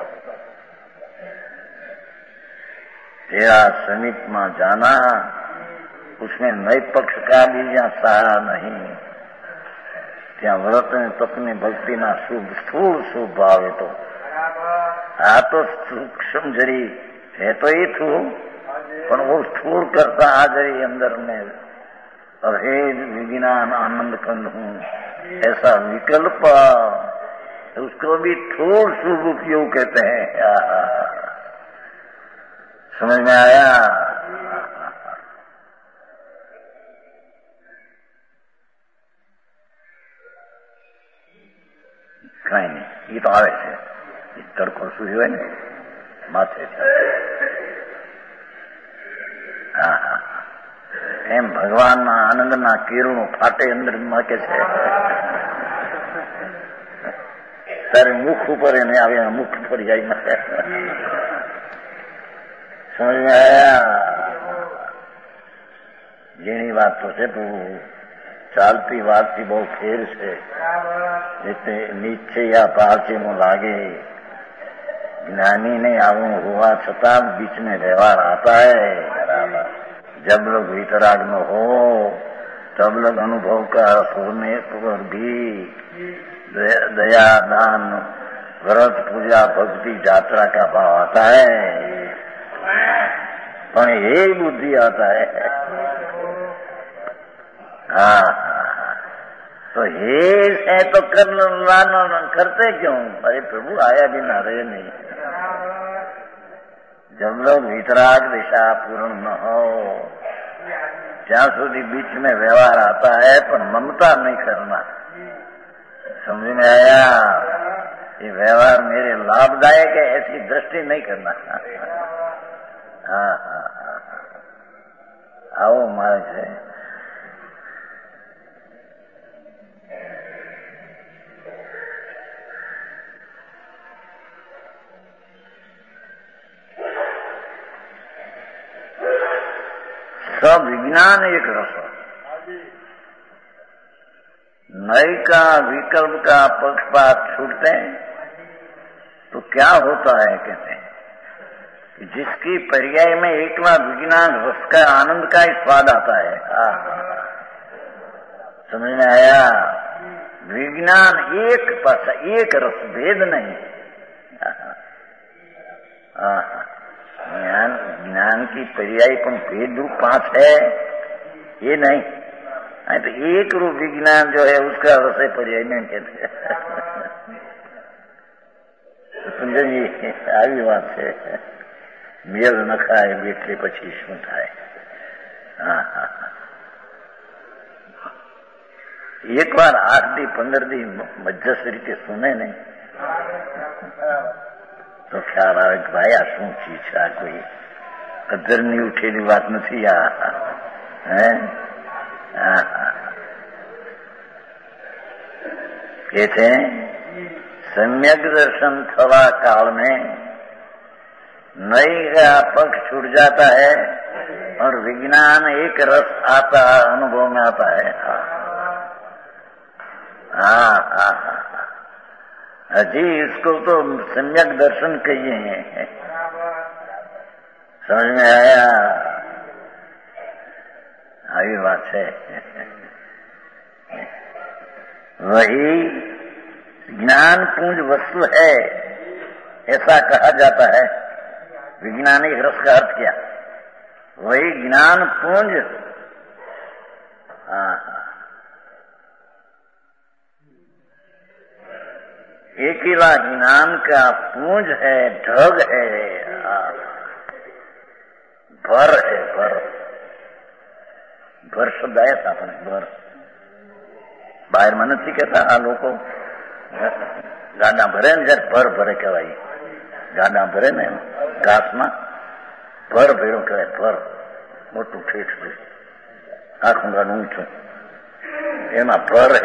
तेरा समीप में जाना उसमें नए पक्ष का भी यहाँ सहारा नहीं. ત્યાં વ્રત ને તપની ભક્તિના શુભ સ્થૂળ શુભ ભાવ તો આ તો સૂક્ષ્મ જરી है तो ये थू पर वो स्थूल करता आ जरी अंदर में अभेद विज्ञान आनंद कंद हूँ ऐसा विकल्प उसको भी थोड़ शुभ उपयोग कहते हैं. समझ में आया? કઈ નહીં એ તો આવે છે તડકો સૂર્ય હોય ને માથે હા હા એમ ભગવાનના આનંદના કિરણો ફાટે અંદર મૂકે છે તારે મુખ ઉપર એને આવે મુખ પર જાય સમજ में आया? જેની વાત તો છે પ્રભુ ચાલતી વાતથી બહુ ફેર છે એટલે નીચે યા પાછળનું લાગે ज्ञानी ने आवन हुआ छता बीच में व्यवहार आता है. जब लोग वितराग में हो तब लोग अनुभव का होने पर भी दया दान व्रत पूजा भक्ति यात्रा का भाव आता है. पर ये बुद्धि आता है. हाँ तो हे है तो कर करते क्यों? अरे प्रभु आया भी ना रहे नहीं। जब लोग वितराग दिशा पूर्ण न हो ज्यां સુધી बीच में व्यवहार आता है पर ममता नहीं करना। समझ में आया? ये व्यवहार मेरे लाभदायक है ऐसी दृष्टि नहीं करना। हाँ हाँ हाँ आओ महाराज है। सब विज्ञान एक रस, नई का विकल्प का पक्षपात छूटते हैं तो क्या होता है? कहते हैं कि जिसकी पर्याय में एकला विज्ञान रस का आनंद का ही स्वाद आता है। समझ में आया? विज्ञान एक पास, एक रस, भेद नहीं। ज्ञान ज्ञान की पर्याय पण भेद रूप पांच है ये नहीं, तो एक रूप विज्ञान जो है उसका रस पर्याय नहीं कहते। समझे? આવી વાત છે। મેલ ન ખાય એટલે પછી શું થાય? હા હા એક વાર આઠ દી પંદર દી મજ્જસ રીતે સુને નહીં તો ખ્યાલ આવે કે ભાઈ આ શું ચીજ છે, આ કોઈ કદરની ઉઠેલી વાત નથી। આ હે હા હા कहते हैं सम्यक दर्शन थवा काल में नई का पक्ष छूट जाता है और विज्ञान एक रस आता अनुभव में आता है। हाँ हाँ हाँ जी, इसको तो सम्यक दर्शन कहिए हैं। समझ में आया? आई बात है। वही ज्ञान पुंज वस्तु है ऐसा कहा जाता है। विज्ञानिक रस का अर्थ क्या? वही ज्ञान पुंज। हाँ एकीला ज्ञान का पुंज है, ढग है, भर है, भर भर शब्द आया था अपने भर बाहर में नहीं कहता। आ लोग गाड़ा भरे ने जब भर भरे कहवाय, गाड़ा भरे ने घास में भर भेड़ो कहवाय, भर मोटू ठेठ आखू गाड़ू ऊंचू एमा भर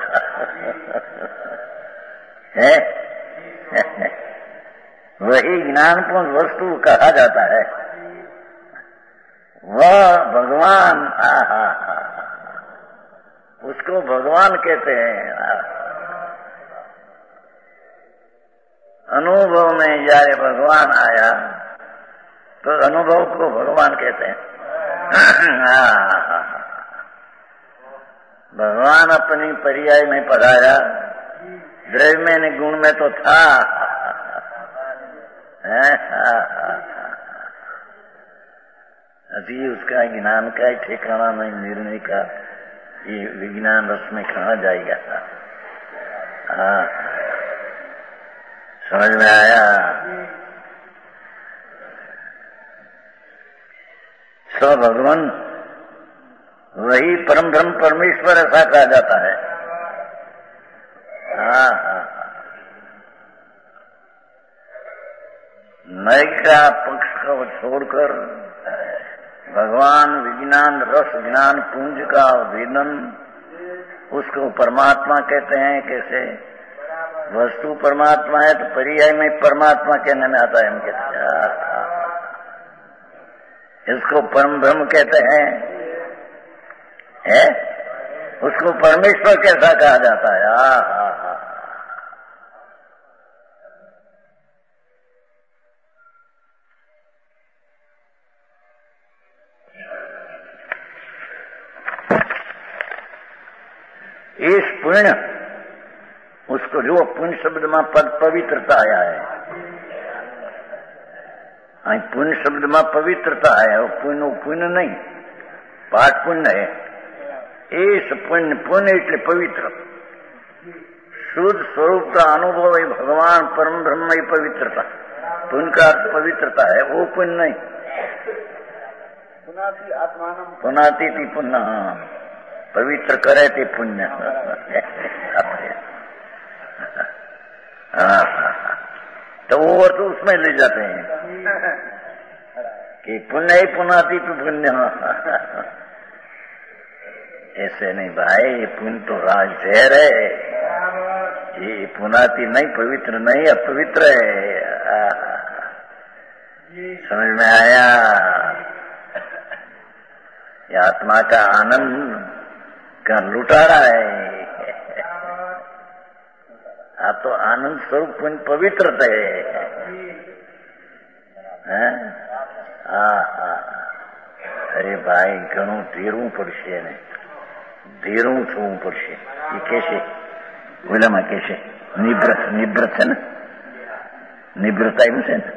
है। वही ज्ञानपूर्ण वस्तु कहा जाता है। वह भगवान, आहा उसको भगवान कहते हैं। अनुभव में जाए भगवान आया तो अनुभव को भगवान कहते हैं। भगवान अपनी पर्याय में पधारा, द्रव्य में गुण में तो था। अभी उसका ज्ञान का ही ठिकाना नहीं, निर्णय का ये विज्ञान रस में कहा जाएगा। हाँ समझ में आया? सो भगवान वही परम ब्रह्म परमेश्वर ऐसा कहा जाता है। हाँ हाँ नय का पक्ष को छोड़कर भगवान विज्ञान रस ज्ञान पुंज का वेदन, उसको परमात्मा कहते हैं। कैसे? वस्तु परमात्मा है तो पर्याय में परमात्मा कहने में आता है। हम कहते हैं इसको परम ब्रह्म कहते हैं, है? उसको परमेश्वर कैसा कहा जाता है? हा हा हा इस पुण्य, उसको जो पुण्य शब्द में पद पवित्रता आया है, पुण्य शब्द में पवित्रता है। वो पुण्य पुण्य नहीं, पाठ पुण्य है। એસ પુણ્ય પુણ્ય એટલે પવિત્ર. શુદ્ધ સ્વરૂપતા અનુભવ એ ભગવાન પરમ બ્રહ્મ એ પવિत्रता. पुण्य का अर्थ पवित्रता है, वो पुण्य नहीं. पुनाती थी पुण्य, पवित्र करे थी पुण्य. तो वो अर्थ उसमें ले जाते हैं कि पुण्य ही पुनाती तो पुण्य. ऐसे नहीं भाई, पुण्य तो राज जहर है, ये पुनाती नहीं, पवित्र नहीं, अपवित्र है. समझ में आया? ये आत्मा का आनंद का लुटारा है. आप तो आनंद स्वरूप पुण्य पवित्र है. अरे भाई घणું ધીરવું પડશે ને, ધીરવું થવું પડશે. એ કહેશે ઓલામાં કહેશે નિવ્રત, નિવ્રત છે ને, નિવ્રત આવ્યું છે ને,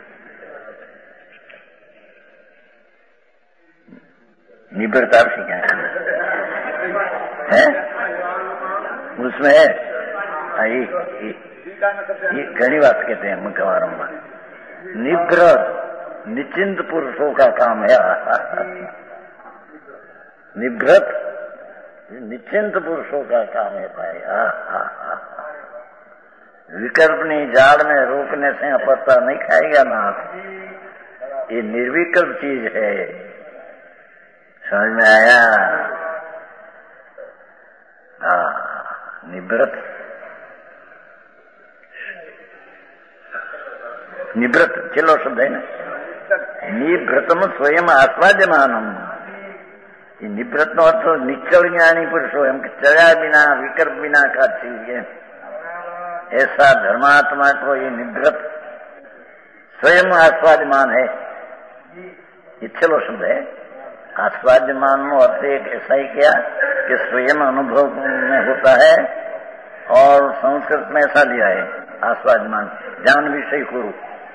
निवृत्त आपसे क्या है? उसमें है ये, ये, ये घनी बात कहते हैं मुखवारों में. निवृत्त निश्चिंत पुरुषों का काम है. निवृत्त निश्चिंत पुरुषों का काम है भाई. विकल्पनी जाल में रोकने से पत्ता नहीं खाएगा ना. ये निर्विकल्प चीज है. समझ में आया? हाँ, निवृत्त. निवृत्त चलो शब्द है ना. निवृत्तम स्वयं आस्वाद्यमानम. ये निवृत्त नो अर्थ निश्चल ज्ञानी पुरुषो, एम चर्या बिना विकल्प बिना का चीज है. ऐसा धर्मात्मा को ये निवृत्त स्वयं आस्वाद्यमान है. ये चलो शब्द है. आस्वाद्यमान नो अर्थ एक ऐसा ही किया कि स्वयं अनुभव में होता है, और संस्कृत में ऐसा लिया है आस्वाद्यमान ज्ञान विषय गुरु.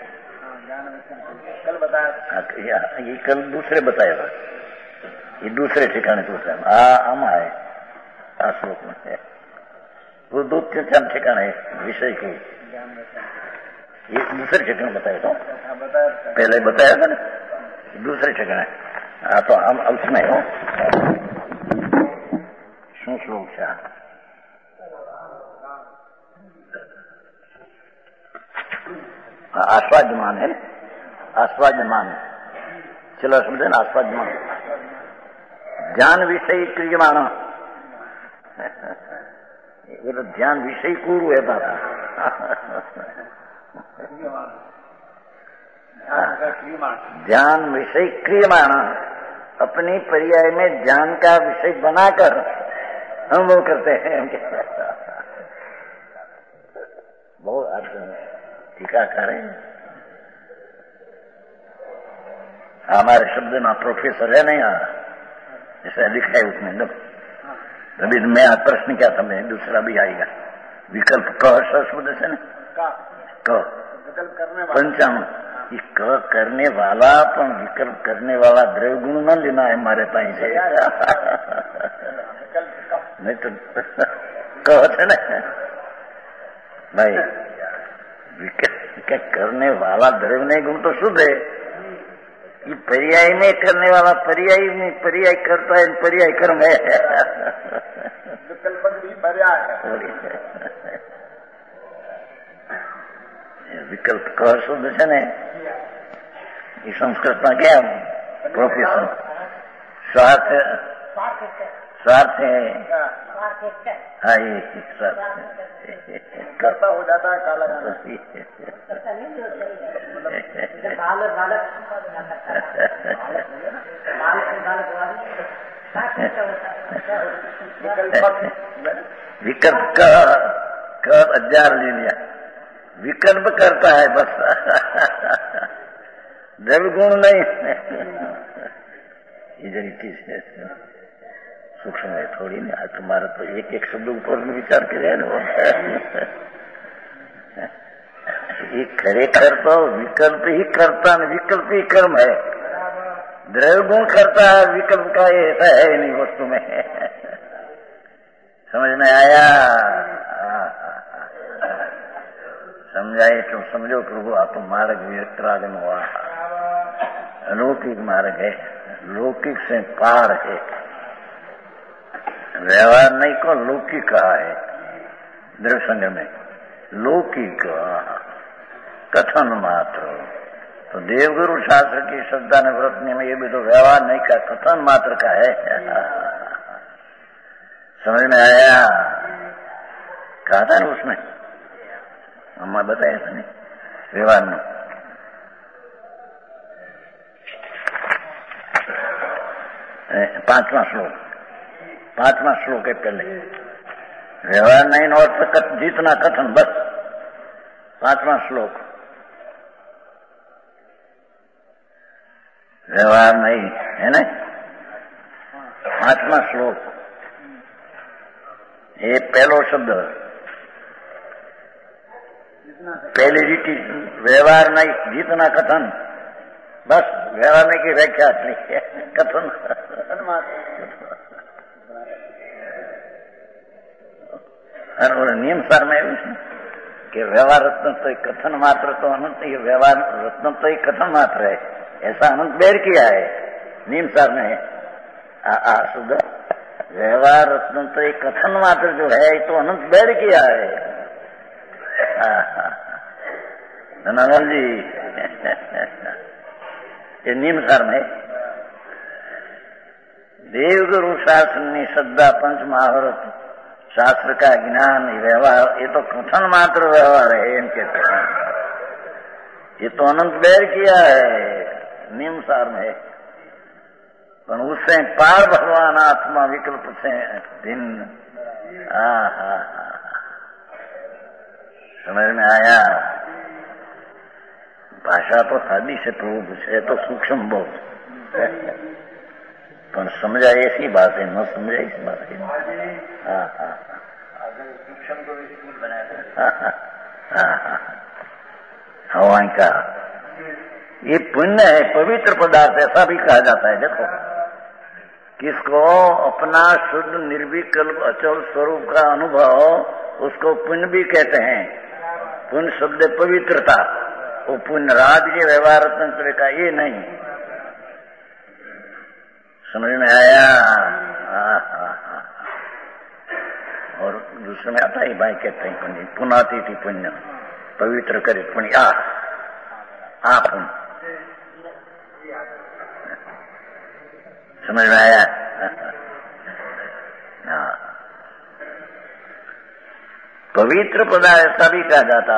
कल बताया ये, कल दूसरे बताएगा, ये दूसरे ठिकाने दूसरे आम है श्लोक में है. वो दो तीन चार ठिकाने विषय के, ये दूसरे ठिकाने बताया था. पहले बताया था ना, दूसरे ठिकाने. हाँ तो हम उसमें हो शू श्लोक છે? आस्वाद्यमान है. आस्वाद्यमान चलो समझे ना. आस्वाद्यमान ज्ञान विषय क्रियमाण. ये तो ध्यान विषय कूरु है बाबा. ध्यान विषय क्रियमाण, अपनी पर्याय में ध्यान का विषय बनाकर अनुभव करते हैं. बहुत अर्थ टीकाकार है. हमारे शब्द में प्रोफेसर है नहीं, जैसा लिखा है उसमें. तभी मैं प्रश्न क्या था, मैं दूसरा भी आएगा. विकल्प क शब्द से ना, क पंचांग. ये क करने वाला पण विकल्प करने वाला द्रव्य गुण न लेना है हमारे पास से. नहीं तो कह थे ना भाई, विकल्प करने वाला द्रव्य नहीं गुण तो शुद्ध है. ये पर्याय में करने वाला पर्याय में पर्याय करता है, पर्याय कर्म है. विकल्प भी पर्याय है. विकल्प कह शुद्ध છે ને, એ સંસ્કૃતમાં क्या प्रोफेशन स्वार्थ स्वार्थ है. हाँ ये स्वार्थ करता हो जाता है काला. विकल्प का हजार ले लिया. विकल्प करता है बस, द्रव्य गुण नहीं. ये जरी चीज है सूक्ष्म है थोड़ी नहीं. आज तुम्हारा तो एक एक शब्द ऊपर में विचार करे ना. ये खरेखर तो विकल्प ही करता है, विकल्प ही कर्म है. द्रव्य गुण करता है, विकल्प का ऐसा है नहीं वस्तु में. समझ में आया? समझाए तो समझो प्रभु, आप मार्ग वितरागन हुआ, अलौकिक मार्ग है, लौकिक से पार है। व्यवहार नहीं को लौकिक कहा है द्रव्य संग्रह में, लौकिक कथन मात्र। तो देवगुरु शास्त्र की श्रद्धा ने व्रत नियम ये भी तो व्यवहार नहीं का, कथन मात्र का है। समझ में आया? कहा था ना उसमें, अम्मा बताया था नहीं व्यवहार में। पांचवा श्लोक, पांचवा श्लोक है पहले, व्यवहार नहीं और तो जितना कथन, बस पांचवा श्लोक, व्यवहार नहीं है ना, पांचवा श्लोक, ये पहलो शब्द, पहली रीति व्यवहार नहीं जितना कथन, बस व्यवहार नहीं की व्याख्या है कथन। और नियम सार में उसमें कि व्यवहार रत्न तो एक कथन मात्र, तो अनंत ये व्यवहार रत्न तो एक कथन मात्र है, ऐसा अनंत बैर किया है नियम सार में। शुद्ध व्यवहार रत्न तो एक कथन मात्र जो है तो अनंत बैर किया है। धनानंद जी ये नियम सार में देवगुरु शास्त्र ने श्रद्धा पंच महाभारत शास्त्र का ज्ञान व्यवहार ये तो कथन मात्र व्यवहार है, इन कहते हैं ये तो अनंत बैर किया है नियम सार में। पर उससे पार भगवान आत्मा विकल्प से भिन्न। समझ में आया? भाषा तो आदि से प्रभु है तो सूक्ष्म बहुत, पर समझा ऐसी बात है, न समझा इस बात है। हाँ हाँ सूक्ष्म को भी स्कूल बनाया। हाँ हाँ हवाई का ये पुण्य है, पवित्र पदार्थ ऐसा भी कहा जाता है। देखो किसको अपना शुद्ध निर्विकल्प अचल स्वरूप का अनुभव, उसको पुण्य भी कहते हैं। पुण्य शब्द पवित्रता, वो पुण्य राज के व्यवहार तंत्र का ये नहीं। समझ में आया? हाँ हाँ हाँ। और दूसरे में आता ही भाई कहते हैं पुण्य, पुनाती थी पुण्य, पवित्र करे पुण्य, आ आ पुण्य। समझ में आया? हाँ पवित्र पदार्थ ऐसा भी कहा जाता।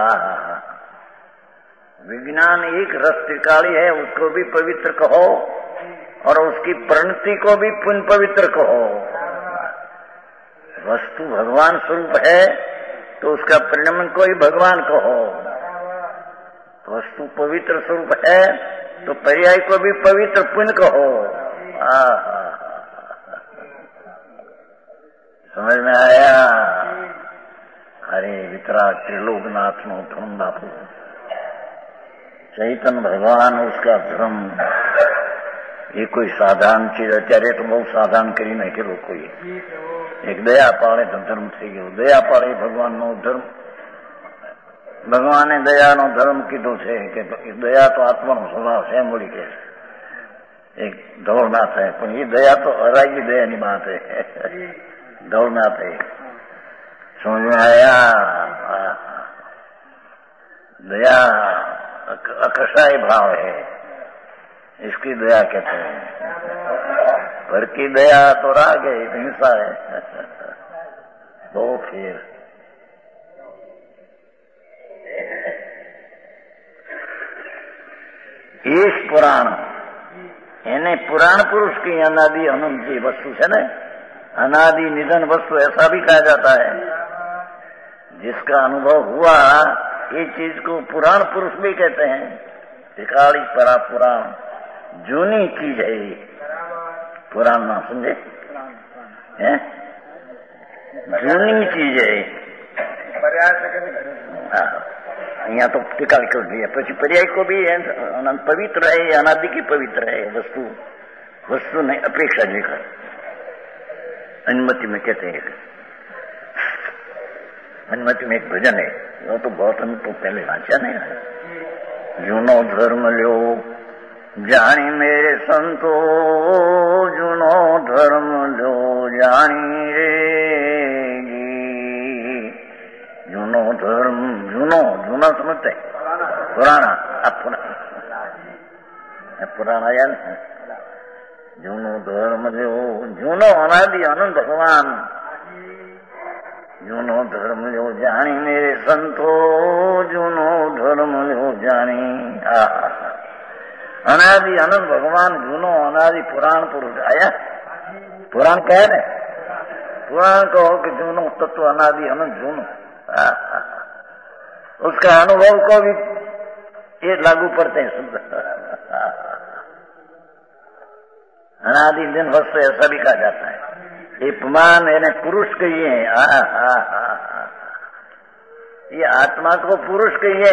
विज्ञान एक रस त्रिकाली है, उसको भी पवित्र कहो और उसकी प्रणति को भी पुण्य पवित्र कहो। वस्तु भगवान स्वरूप है तो उसका परिणाम को ही भगवान कहो। वस्तु पवित्र स्वरूप है तो पर्याय को भी पवित्र पुण्य कहो। समझ में आया? अरे वितराग त्रिलोकनाथ नो धर्म बापू चैतन्य भगवान उसका धर्म ये कोई साधारण चीज અત્યારે તો બહુ સાધારણ કરી નાખેલો કોઈ એક દયા પાળે તો ધર્મ થઈ ગયો। દયા પાળે ભગવાનનો ધર્મ, ભગવાને દયાનો ધર્મ કીધો છે કે દયા તો આત્માનો સ્વભાવ છે એમ બોલી કે એક ધોળનાથ है, પણ ये दया तो हराएगी दयाની बात है, धौलनाथ है। समझ में आया? दया अकषाय भाव है, इसकी दया कहते हैं। पर की दया तो राग है, हिंसा है। दो फिर ईश पुराण એને पुराण पुरुष की अनादि अनंत की वस्तु है ना, अनादि निधन वस्तु ऐसा भी कहा जाता है। जिसका अनुभव हुआ ये चीज को पुराण पुरुष भी कहते हैं। त्रिकाली परा पुराण जूनी चीज है ये, पुराण ना समझे हैं, जूनी चीज है। यहाँ तो टीका कर दिया, પછી पर्याय को भी अनंत पवित्र है, अनादि की पवित्र है वस्तु। वस्तु नहीं अपेक्षा लेकर अनुमति में कहते हैं हनुमति में एक भजन है, वो तो बहुत हम तो पहले वाचा नहीं है। जूनो धर्म लो जानी मेरे संतो, जूनो धर्म लो जानी रे, जूनो धर्म, जूनो जूना समझते पुराना, अब पुराना पुराना याद है। जूनो धर्म लो, जूनो अनादि अनंत भगवान, जूनो धर्म लो जानी मेरे संतो, जूनो धर्म लो जानी। अनादि अनंत भगवान जूनो अनादि पुराण पुरुष आया। पुराण कह रहे, पुराण कहो कि जूनो तत्व अनादि अनंत जूनो, उसका अनुभव को भी ये लागू पड़ते हैं शुद्ध। अनादि दिन वस्तु ऐसा भी कहा जाता है। ये पुमान यानी पुरुष कहिए, ये आत्मा को पुरुष कहिए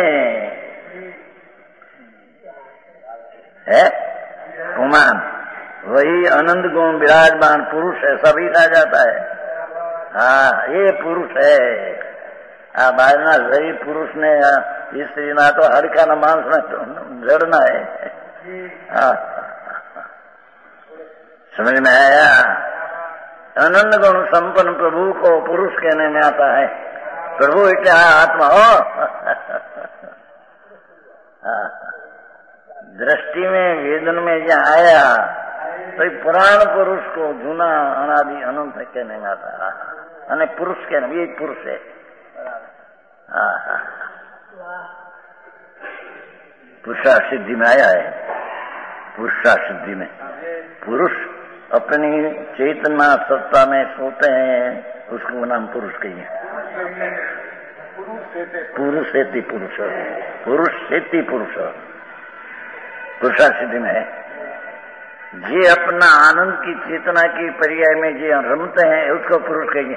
है पुमान, वही अनंत गुण विराजमान पुरुष ऐसा भी कहा जाता है। हाँ, ये पुरुष है। आ बाजना वही पुरुष ने स्त्री ना तो हड़का न मांस न जड़ना है। हाँ, समझ में आया? अनंत गुण संपन्न प्रभु को पुरुष कहने में आता है। प्रभु क्या आत्मा हो। दृष्टि में वेदन में जहाँ आया तो पुराण पुरुष को जूना अनादि अनंत कहने में आता है। पुरुष कहने ये पुरुष है। पुरुषा सिद्धि में आया है। पुरुषा सिद्धि में पुरुष अपनी चेतना सत्ता में सोते हैं, उसको नाम पुरुष कहिए। पुरुष सेती पुरुष, पुरुष सेती पुरुष पुरुषा सिद्धि में है। जे अपना आनंद की चेतना की पर्याय में जे रमते हैं उसको पुरुष कहिए।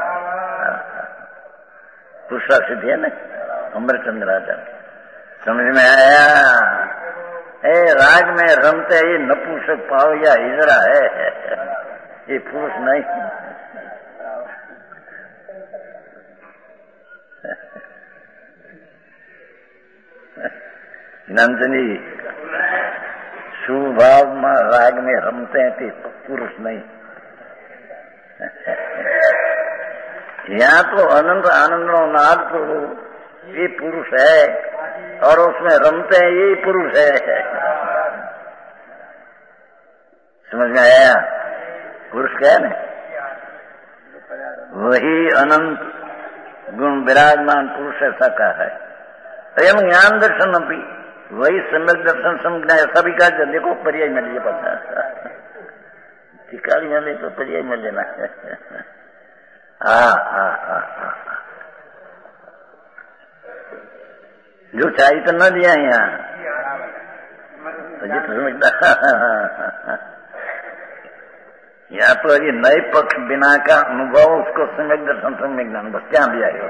पुरुषा सिद्धि है ना। अमरचंद्र राजा समझ में आया? ए राग में रमते ये नपुंसक पाव या हिजरा है, ये पुरुष नहीं। नंदनी शुभ भाव में राग में रमते हैं कि पुरुष नहीं। यहाँ तो अनंत आनंद नाद प्रभु ये पुरुष है और उसमें रमते हैं यही पुरुष है। समझ में आया? पुरुष क्या है ना, वही अनंत गुण विराजमान पुरुष ऐसा का है। एवं ज्ञान दर्शन भी वही सम्यक दर्शन समझना ऐसा भी कहा। देखो पर्याय मिल लिया पता टिकाली मिले तो पर्याय मिल लेना। हाँ हाँ हाँ हाँ जो चाहिए तो न दिया यहाँ तो समझता। यहाँ पर ये नए पक्ष बिना का अनुभव उसको सम्यक दर्शन सम्यक ज्ञान बस क्या दिया है।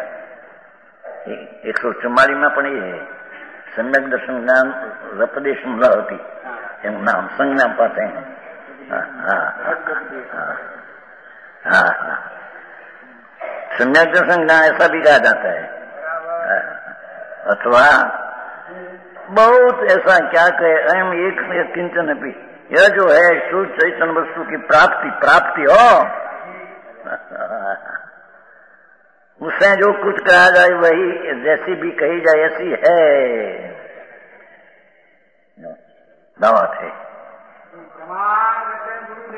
एक सौ चौवालीस में पण ये सम्यक दर्शन ज्ञान रपदेश होती एम नाम संज्ञा पाते हैं। हाँ हाँ हाँ हाँ सम्यक दर्शन ज्ञान ऐसा भी कहा जाता है। अथवा बहुत ऐसा क्या कहे अयम एक से किंचन भी, यह जो है शुद्ध चैतन्य वस्तु की प्राप्ति प्राप्ति हो, उससे जो कुछ कहा जाए वही जैसी भी कही जाए ऐसी है। दावत है